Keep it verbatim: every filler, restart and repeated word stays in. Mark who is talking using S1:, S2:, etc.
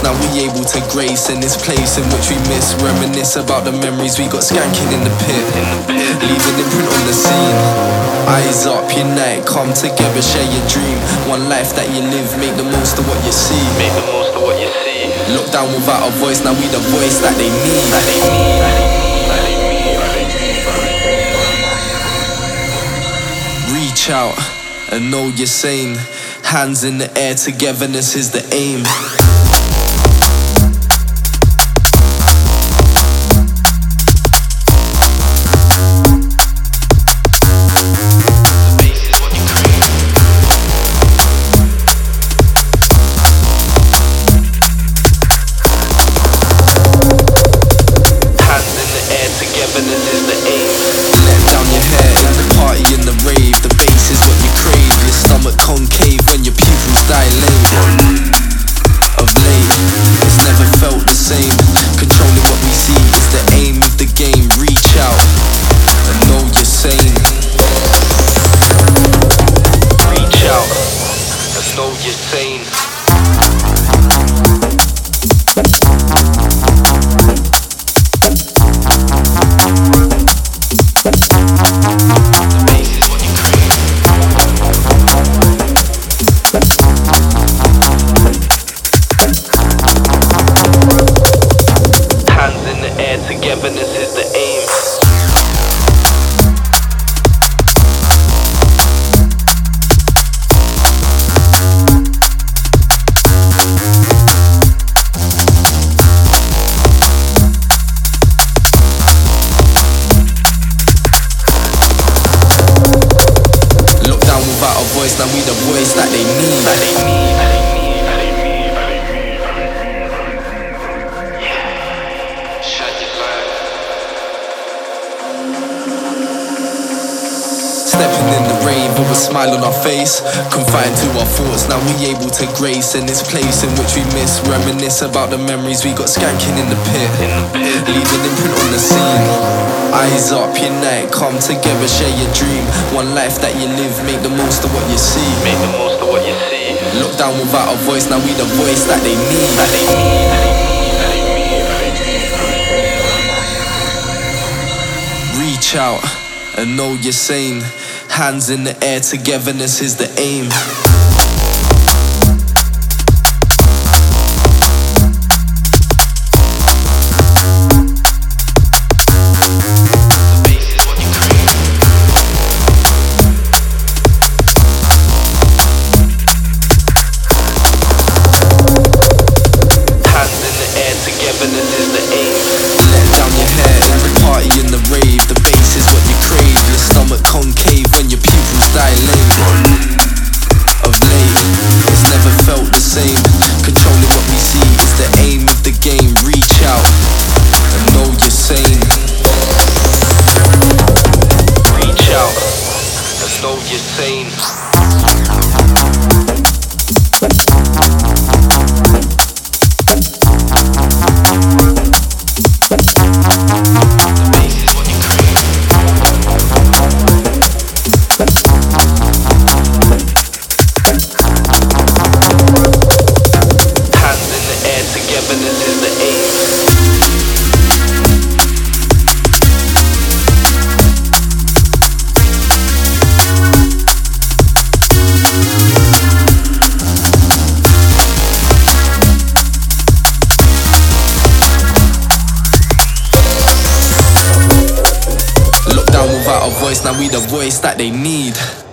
S1: now we able to grace in this place in which we miss. Reminisce about the memories we got skanking in the pit, in the pit. Leaving imprint on the scene. Eyes up, unite, come together, share your dream. One life that you live, make the most of what you see. Make the most of what you see. Look down without a voice, now we the voice that they need. That they need, that they need, that they need, that they need. Reach out and know you're sane. Hands in the air, togetherness is the aim. Togetherness is the aim. Look down without a voice, now we the voice that they need. That they need, that they need. Stepping in the rave with a smile on our face, confined to our thoughts, now we able to grace in this place in which we miss. Reminisce about the memories we got skanking in the pit, in the pit. Leaving imprint on the scene. Eyes up, unite, come together, share your dream. One life that you live, make the most of what you see. Make the most of what you see. Look down without a voice, now we the voice that they need. That they need, that they need, that they need, that they need. Reach out and know you're sane. Hands in the air, togetherness is the aim. Hands in the air, togetherness is the aim. Let down your hair, every party in the rave. The bass is what you crave. Your stomach concave when your pupils dilate. Of late, it's never felt the same. Controlling what we see is the aim of the game. Reach out and know you're sane. Reach out and know you're sane. Togetherness is the aim. Look down without a voice, now we the voice that they need.